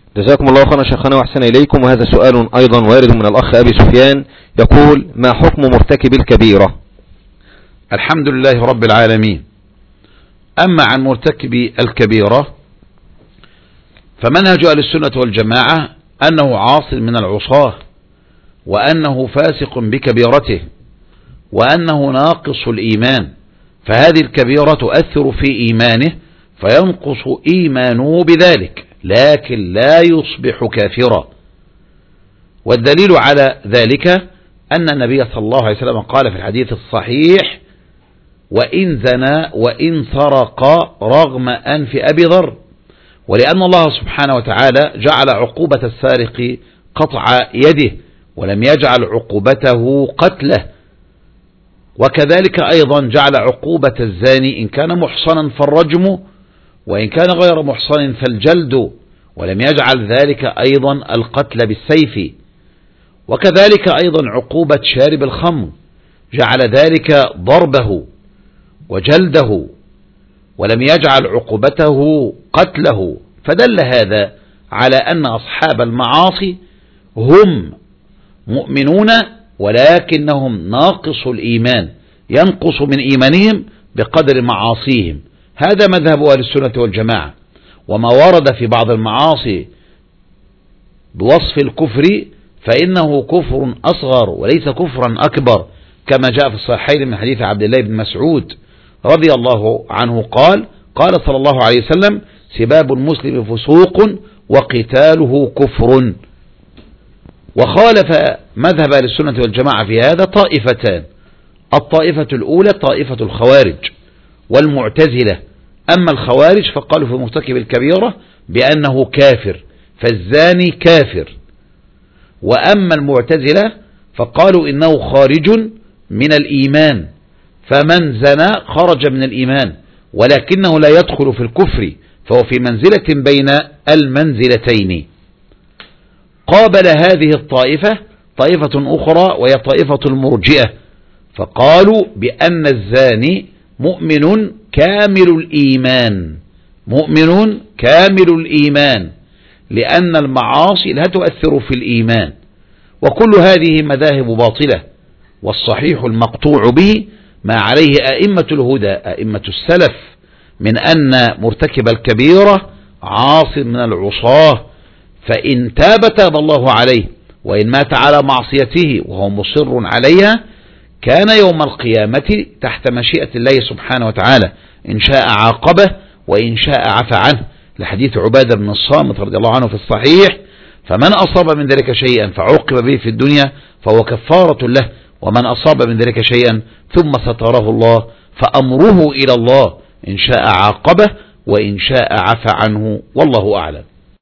جزاكم الله خيرا شيخنا وأحسن إليكم. وهذا سؤال أيضا وارد من الأخ أبي سفيان يقول: ما حكم مرتكب الكبيرة؟ الحمد لله رب العالمين. أما عن مرتكب الكبيرة فمنهج أهل السنة والجماعة أنه عاص من العصاة، وأنه فاسق بكبيرته، وأنه ناقص الإيمان، فهذه الكبيرة تؤثر في إيمانه فينقص إيمانه بذلك، لكن لا يصبح كافرا. والدليل على ذلك أن النبي صلى الله عليه وسلم قال في الحديث الصحيح: وإن زنى وإن سرق رغم أنف أبي ذر. ولأن الله سبحانه وتعالى جعل عقوبة السارق قطع يده، ولم يجعل عقوبته قتله. وكذلك أيضا جعل عقوبة الزاني إن كان محصنا فالرجم، وإن كان غير محصن فالجلد، ولم يجعل ذلك أيضا القتل بالسيف. وكذلك أيضا عقوبة شارب الخمر جعل ذلك ضربه وجلده، ولم يجعل عقوبته قتله. فدل هذا على أن أصحاب المعاصي هم مؤمنون ولكنهم ناقص الإيمان، ينقص من إيمانهم بقدر معاصيهم. هذا مذهب أهل السنة والجماعة. وما ورد في بعض المعاصي بوصف الكفر فإنه كفر أصغر وليس كفرا أكبر، كما جاء في الصحيحين من حديث عبد الله بن مسعود رضي الله عنه قال: قال صلى الله عليه وسلم: سباب المسلم فسوق وقتاله كفر. وخالف مذهب أهل السنة والجماعة في هذا طائفتان: الطائفة الأولى طائفة الخوارج والمعتزلة. أما الخوارج فقالوا في مرتكب الكبيرة بأنه كافر، فالزاني كافر. وأما المعتزلة فقالوا إنه خارج من الإيمان، فمن زنى خرج من الإيمان ولكنه لا يدخل في الكفر، فهو في منزلة بين المنزلتين. قابل هذه الطائفة طائفة أخرى وهي طائفة المرجئة، فقالوا بأن الزاني مؤمن كامل الإيمان، مؤمن كامل الإيمان، لأن المعاصي لا تؤثر في الإيمان. وكل هذه مذاهب باطلة، والصحيح المقطوع به ما عليه أئمة الهدى أئمة السلف من أن مرتكب الكبيرة عاص من العصاة، فإن تاب الله عليه، وإن مات على معصيته وهو مصر عليها كان يوم القيامة تحت مشيئة الله سبحانه وتعالى، إن شاء عاقبه وإن شاء عفى عنه، لحديث عبادة بن الصامت رضي الله عنه في الصحيح: فمن أصاب من ذلك شيئا فعوقب به في الدنيا فهو كفارة له، ومن أصاب من ذلك شيئا ثم ستره الله فأمره إلى الله، إن شاء عاقبه وإن شاء عفى عنه، والله أعلم.